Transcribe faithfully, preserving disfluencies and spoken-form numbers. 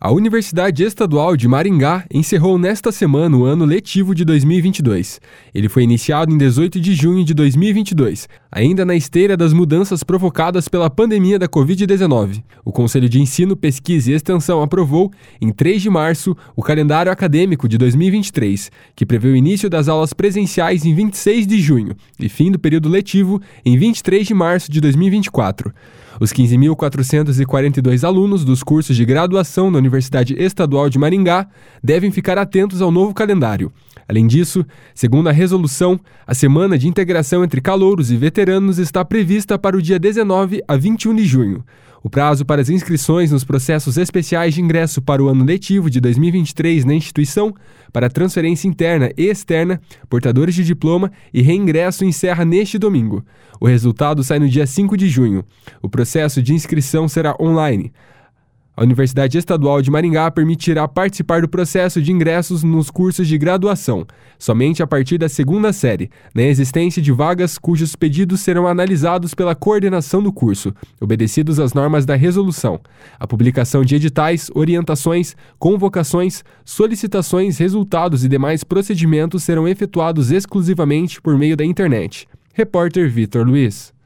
A Universidade Estadual de Maringá encerrou nesta semana o ano letivo de dois mil e vinte e dois. Ele foi iniciado em dezoito de junho de dois mil e vinte e dois, ainda na esteira das mudanças provocadas pela pandemia da covid dezenove. O Conselho de Ensino, Pesquisa e Extensão aprovou, em três de março, o calendário acadêmico de dois mil e vinte e três, que prevê o início das aulas presenciais em vinte e seis de junho e fim do período letivo em vinte e três de março de dois mil e vinte e quatro. Os quinze mil quatrocentos e quarenta e dois alunos dos cursos de graduação na Universidade Estadual de Maringá devem ficar atentos ao novo calendário. Além disso, segundo a resolução, a semana de integração entre calouros e veteranos está prevista para o dia dezenove a vinte e um de junho. O prazo para as inscrições nos processos especiais de ingresso para o ano letivo de dois mil e vinte e três na instituição, para transferência interna e externa, portadores de diploma e reingresso encerra neste domingo. O resultado sai no dia cinco de junho. O processo de inscrição será online. A Universidade Estadual de Maringá permitirá participar do processo de ingressos nos cursos de graduação, somente a partir da segunda série, na existência de vagas cujos pedidos serão analisados pela coordenação do curso, obedecidos às normas da resolução. A publicação de editais, orientações, convocações, solicitações, resultados e demais procedimentos serão efetuados exclusivamente por meio da internet. Repórter Vitor Luiz.